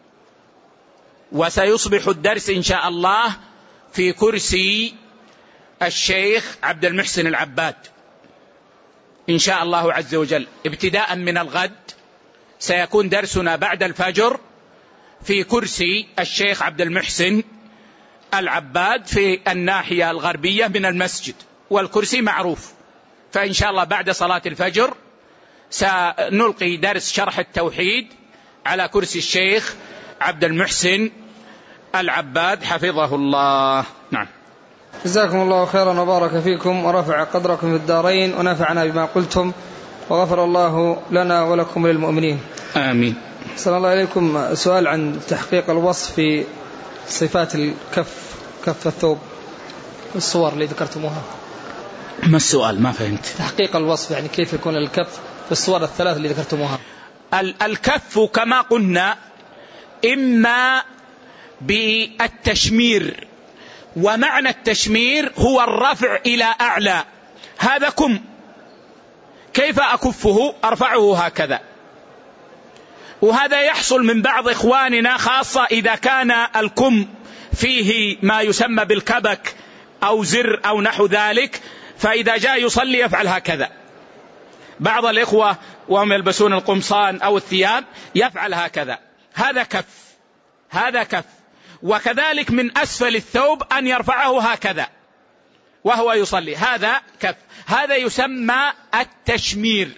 وسيصبح الدرس إن شاء الله في كرسي الشيخ عبد المحسن العباد إن شاء الله عز وجل. ابتداء من الغد سيكون درسنا بعد الفجر في كرسي الشيخ عبد المحسن العباد في الناحية الغربية من المسجد، والكرسي معروف. فإن شاء الله بعد صلاة الفجر سنلقي درس شرح التوحيد على كرسي الشيخ عبد المحسن العباد حفظه الله. نعم. جزاكم الله خيرا وبارك فيكم ورفع قدركم في الدارين ونفعنا بما قلتم وغفر الله لنا ولكم للمؤمنين. آمين. صلى الله عليكم. سؤال عن تحقيق الوصف في صفات الكف، كف الثوب، الصور اللي ذكرتموها. ما السؤال؟ ما فهمت. تحقيق الوصف يعني كيف يكون الكف في الصور الثلاث اللي ذكرتموها. الكف كما قلنا إما بالتشمير، ومعنى التشمير هو الرفع إلى أعلى. هذا كم، كيف أكفه؟ أرفعه هكذا. وهذا يحصل من بعض إخواننا خاصة إذا كان الكم فيه ما يسمى بالكبك أو زر أو نحو ذلك، فإذا جاء يصلي يفعل هكذا. بعض الإخوة وهم يلبسون القمصان أو الثياب يفعل هكذا. هذا كف، هذا كف. وكذلك من أسفل الثوب أن يرفعه هكذا وهو يصلي، هذا كف. هذا يسمى التشمير.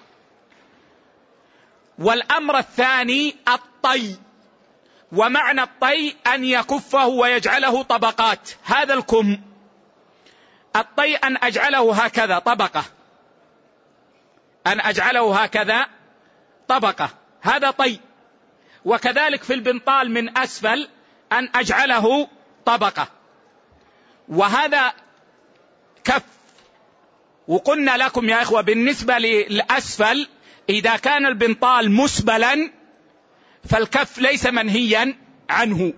والأمر الثاني الطي، ومعنى الطي أن يكفه ويجعله طبقات. هذا الكم. الطي أن أجعله هكذا طبقة، أن أجعله هكذا طبقة، هذا طي. وكذلك في البنطال من أسفل أن أجعله طبقة، وهذا كف. وقلنا لكم يا إخوة بالنسبة للأسفل إذا كان البنطال مسبلا فالكف ليس منهيا عنه.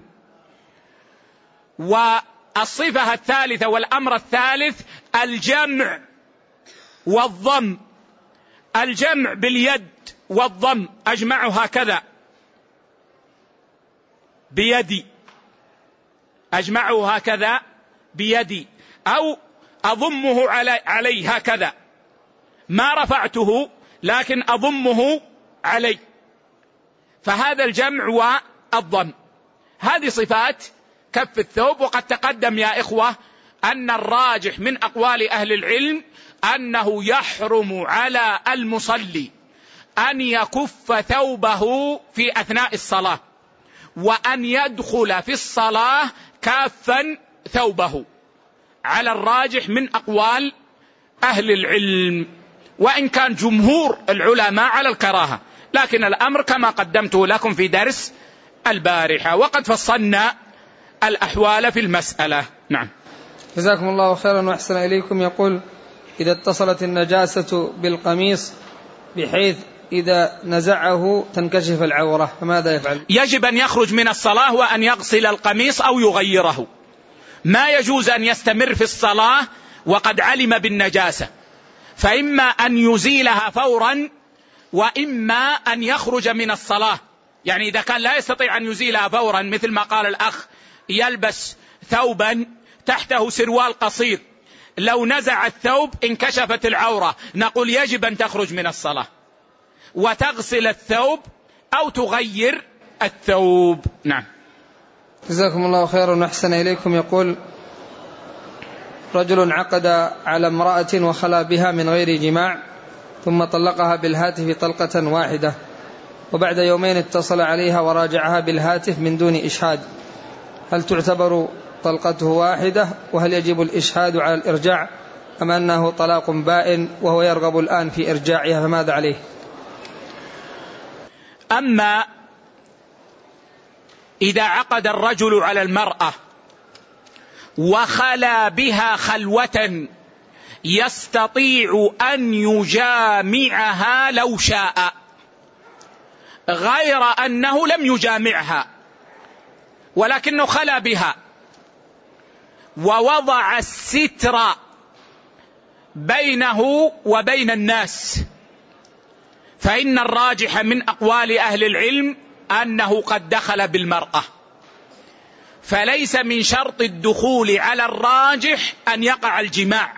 والصفة الثالثة والأمر الثالث الجمع والضم. الجمع باليد والضم، أجمعه هكذا بيدي، أجمعه هكذا بيدي، أو أضمه علي هكذا، ما رفعته لكن أضمه علي، فهذا الجمع والضم. هذه صفات كف الثوب. وقد تقدم يا إخوة أن الراجح من أقوال أهل العلم أنه يحرم على المصلي أن يكف ثوبه في أثناء الصلاة، وأن يدخل في الصلاة كافا ثوبه، على الراجح من أقوال أهل العلم، وإن كان جمهور العلماء على الكراهة، لكن الأمر كما قدمته لكم في درس البارحة، وقد فصلنا الأحوال في المسألة. نعم. جزاكم الله خيرا وأحسن إليكم. يقول: إذا اتصلت النجاسة بالقميص بحيث إذا نزعه تنكشف العورة فماذا يفعل؟ يجب أن يخرج من الصلاة وأن يغسل القميص أو يغيره. ما يجوز أن يستمر في الصلاة وقد علم بالنجاسة، فإما أن يزيلها فورا وإما أن يخرج من الصلاة. يعني إذا كان لا يستطيع أن يزيلها فورا، مثل ما قال الأخ يلبس ثوبا تحته سروال قصير، لو نزع الثوب انكشفت العورة، نقول يجب أن تخرج من الصلاة وتغسل الثوب أو تغير الثوب. نعم. جزاكم الله خيرا وأحسن إليكم. يقول: رجل عقد على امرأة وخلا بها من غير جماع، ثم طلقها بالهاتف طلقة واحدة، وبعد يومين اتصل عليها وراجعها بالهاتف من دون إشهاد، هل تعتبر طلقته واحدة؟ وهل يجب الإشهاد على الإرجاع أم أنه طلاق بائن وهو يرغب الآن في إرجاعها، فماذا عليه؟ أما إذا عقد الرجل على المرأة وخلا بها خلوة يستطيع أن يجامعها لو شاء، غير أنه لم يجامعها ولكنه خلا بها ووضع الستر بينه وبين الناس، فإن الراجح من أقوال أهل العلم أنه قد دخل بالمرأة، فليس من شرط الدخول على الراجح أن يقع الجماع،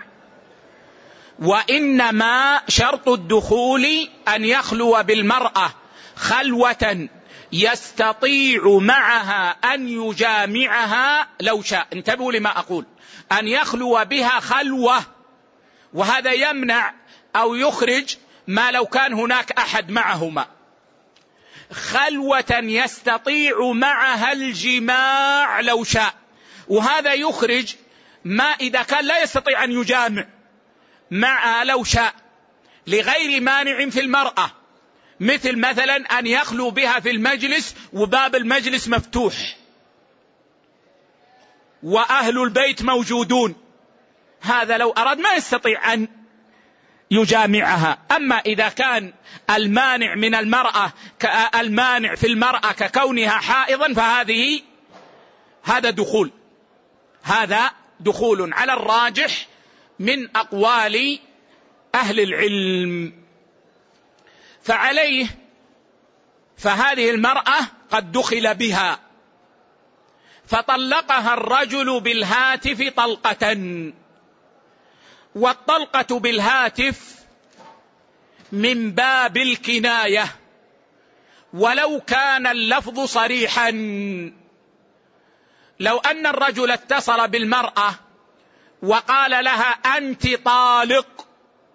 وإنما شرط الدخول أن يخلو بالمرأة خلوة يستطيع معها أن يجامعها لو شاء. انتبهوا لما أقول، أن يخلو بها خلوة، وهذا يمنع أو يخرج ما لو كان هناك أحد معهما، خلوة يستطيع معها الجماع لو شاء، وهذا يخرج ما إذا كان لا يستطيع أن يجامع معها لو شاء لغير مانع في المرأة، مثلا أن يخلو بها في المجلس وباب المجلس مفتوح وأهل البيت موجودون، هذا لو أراد ما يستطيع أن يجامعها. أما إذا كان المانع من المرأة المانع في المرأة ككونها حائضا هذا دخول على الراجح من أقوال أهل العلم. فعليه فهذه المرأة قد دخل بها فطلقها الرجل بالهاتف طلقة، والطلقة بالهاتف من باب الكناية ولو كان اللفظ صريحا. لو أن الرجل اتصل بالمرأة وقال لها أنت طالق،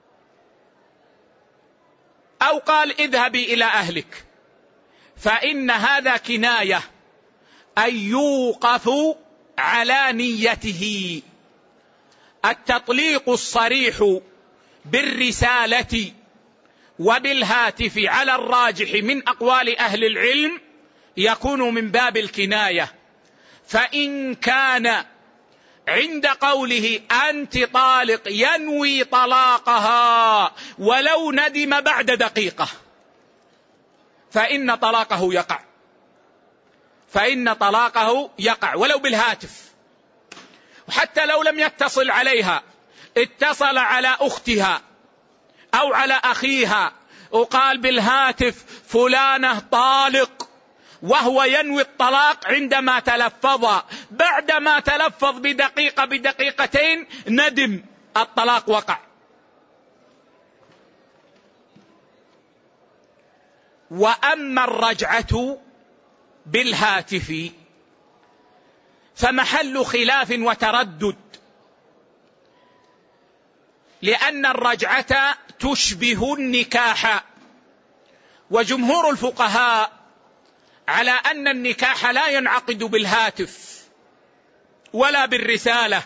أو قال اذهبي إلى أهلك، فإن هذا كناية، أن يوقف على نيته. التطليق الصريح بالرسالة وبالهاتف على الراجح من أقوال أهل العلم يكون من باب الكناية، فإن كان عند قوله أنت طالق ينوي طلاقها ولو ندم بعد دقيقة فإن طلاقه يقع ولو بالهاتف. وحتى لو لم يتصل عليها، اتصل على أختها أو على أخيها وقال بالهاتف فلانة طالق وهو ينوي الطلاق عندما تلفظ، بعدما تلفظ بدقيقة بدقيقتين ندم، الطلاق وقع. وأما الرجعة بالهاتف فمحل خلاف وتردد، لأن الرجعة تشبه النكاح، وجمهور الفقهاء على أن النكاح لا ينعقد بالهاتف ولا بالرسالة،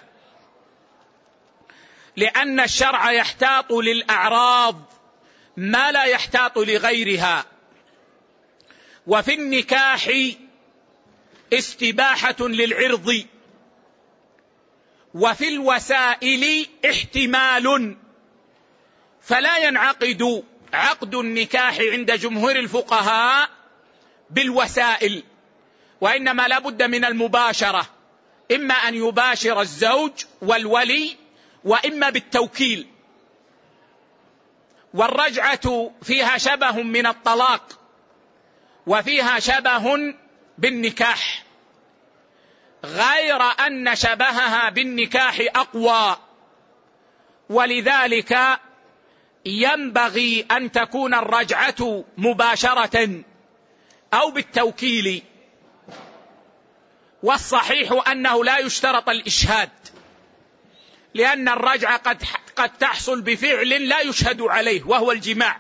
لأن الشرع يحتاط للأعراض ما لا يحتاط لغيرها، وفي النكاح استباحة للعرض، وفي الوسائل احتمال، فلا ينعقد عقد النكاح عند جمهور الفقهاء بالوسائل، وإنما لا بد من المباشرة، إما أن يباشر الزوج والولي، وإما بالتوكيل. والرجعة فيها شبه من الطلاق وفيها شبه بالنكاح، غير أن شبهها بالنكاح أقوى، ولذلك ينبغي أن تكون الرجعة مباشرة أو بالتوكيل. والصحيح أنه لا يشترط الإشهاد، لأن الرجعة قد تحصل بفعل لا يشهد عليه وهو الجماع،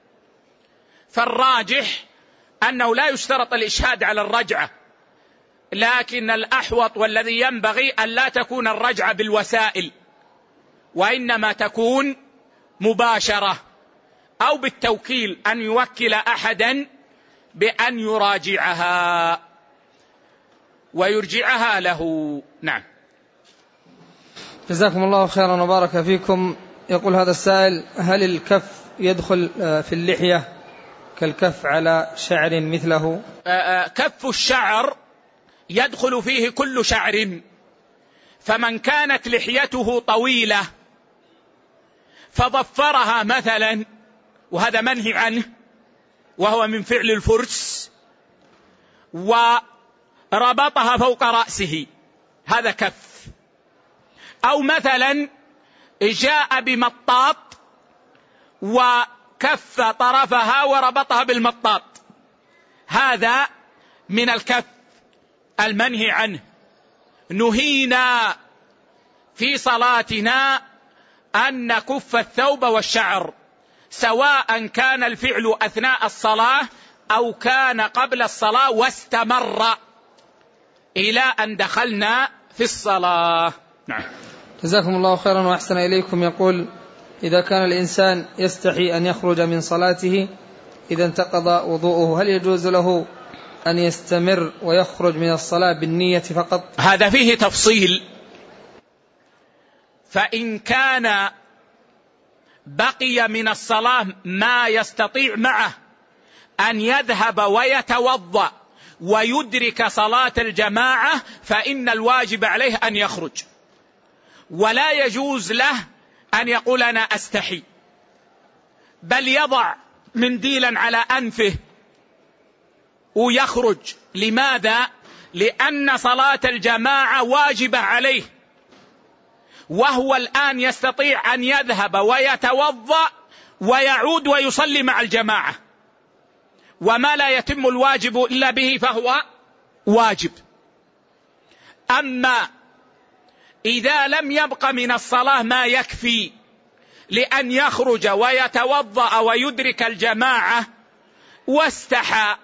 فالراجح أنه لا يشترط الإشهاد على الرجعة، لكن الأحوط والذي ينبغي أن لا تكون الرجعة بالوسائل، وإنما تكون مباشرة أو بالتوكيل، أن يوكل أحدا بأن يراجعها ويرجعها له. نعم. جزاكم الله خيرا وبارك فيكم. يقول هذا السائل: هل الكف يدخل في اللحية كالكف على شعر مثله؟ كف الشعر يدخل فيه كل شعر، فمن كانت لحيته طويلة فضفرها مثلا، وهذا منهي عنه وهو من فعل الفرس، وربطها فوق رأسه، هذا كف. أو مثلا جاء بمطاط وكف طرفها وربطها بالمطاط، هذا من الكف المنهي عنه. نهينا في صلاتنا أن نكف الثوب والشعر، سواء كان الفعل أثناء الصلاة أو كان قبل الصلاة واستمر إلى أن دخلنا في الصلاة. نعم. جزاكم الله خيرا وأحسن إليكم. يقول: إذا كان الإنسان يستحي أن يخرج من صلاته إذا انتقض وضوءه، هل يجوز له أن يستمر ويخرج من الصلاة بالنية فقط؟ هذا فيه تفصيل. فإن كان بقي من الصلاة ما يستطيع معه أن يذهب ويتوضأ ويدرك صلاة الجماعة، فإن الواجب عليه أن يخرج، ولا يجوز له أن يقول أنا أستحي، بل يضع منديلا على أنفه ويخرج. لماذا؟ لأن صلاة الجماعة واجبة عليه، وهو الآن يستطيع أن يذهب ويتوضأ ويعود ويصلي مع الجماعة، وما لا يتم الواجب إلا به فهو واجب. أما إذا لم يبق من الصلاة ما يكفي لأن يخرج ويتوضأ ويدرك الجماعة، واستحى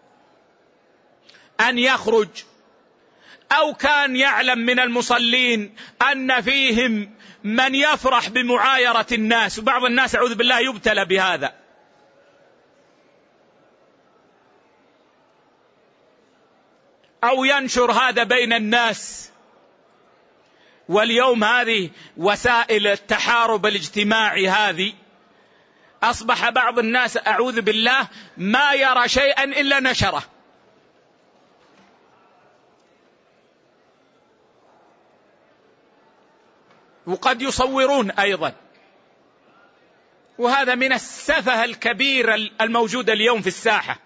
أن يخرج، أو كان يعلم من المصلين أن فيهم من يفرح بمعايرة الناس، وبعض الناس أعوذ بالله يبتلى بهذا، أو ينشر هذا بين الناس. واليوم هذه وسائل التحارب الاجتماعي هذه، أصبح بعض الناس أعوذ بالله ما يرى شيئا إلا نشره. وقد يصورون أيضا، وهذا من السفه الكبير الموجود اليوم في الساحة.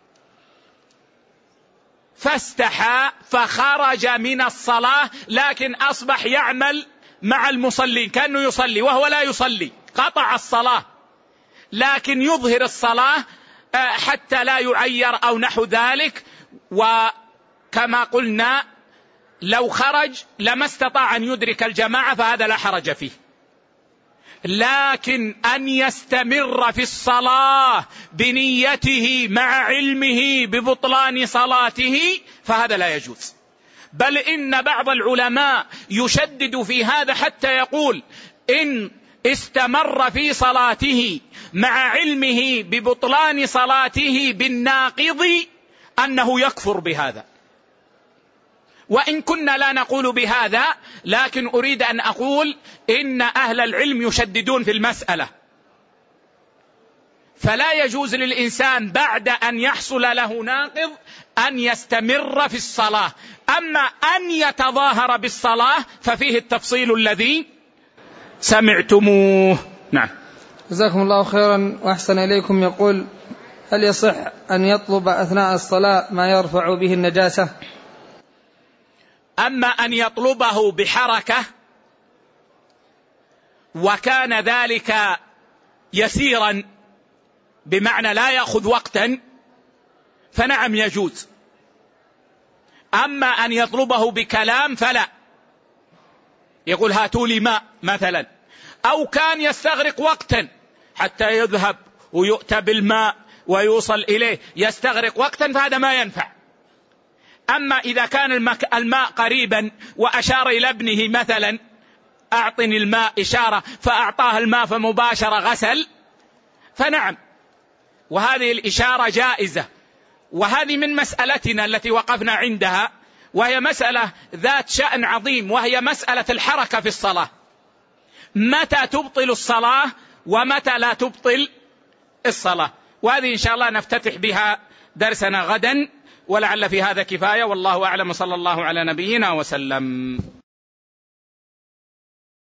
فاستحى فخرج من الصلاة، لكن أصبح يعمل مع المصلين كأنه يصلي وهو لا يصلي، قطع الصلاة، لكن يظهر الصلاة حتى لا يعير أو نحو ذلك. وكما قلنا لو خرج لما استطاع أن يدرك الجماعة فهذا لا حرج فيه، لكن أن يستمر في الصلاة بنيته مع علمه ببطلان صلاته فهذا لا يجوز. بل إن بعض العلماء يشدد في هذا حتى يقول إن استمر في صلاته مع علمه ببطلان صلاته بالناقض أنه يكفر بهذا. وإن كنا لا نقول بهذا، لكن أريد أن أقول إن أهل العلم يشددون في المسألة، فلا يجوز للإنسان بعد أن يحصل له ناقض أن يستمر في الصلاة. أما أن يتظاهر بالصلاة ففيه التفصيل الذي سمعتموه. نعم. جزاكم الله خيرا وأحسن إليكم. يقول: هل يصح أن يطلب أثناء الصلاة ما يرفع به النجاسة؟ أما أن يطلبه بحركة وكان ذلك يسيرا بمعنى لا يأخذ وقتا فنعم يجوز. أما أن يطلبه بكلام فلا. يقول: هاتوا لي ماء مثلا، أو كان يستغرق وقتا حتى يذهب ويؤتى بالماء ويوصل إليه، يستغرق وقتا، فهذا ما ينفع. أما إذا كان الماء قريبا وأشار إلى ابنه مثلا: أعطني الماء، إشارة، فأعطاه الماء فمباشرة غسل، فنعم، وهذه الإشارة جائزة. وهذه من مسألتنا التي وقفنا عندها، وهي مسألة ذات شأن عظيم، وهي مسألة الحركة في الصلاة، متى تبطل الصلاة ومتى لا تبطل الصلاة. وهذه إن شاء الله نفتتح بها درسنا غدا، ولعل في هذا كفاية، والله أعلم، صلى الله على نبينا وسلم.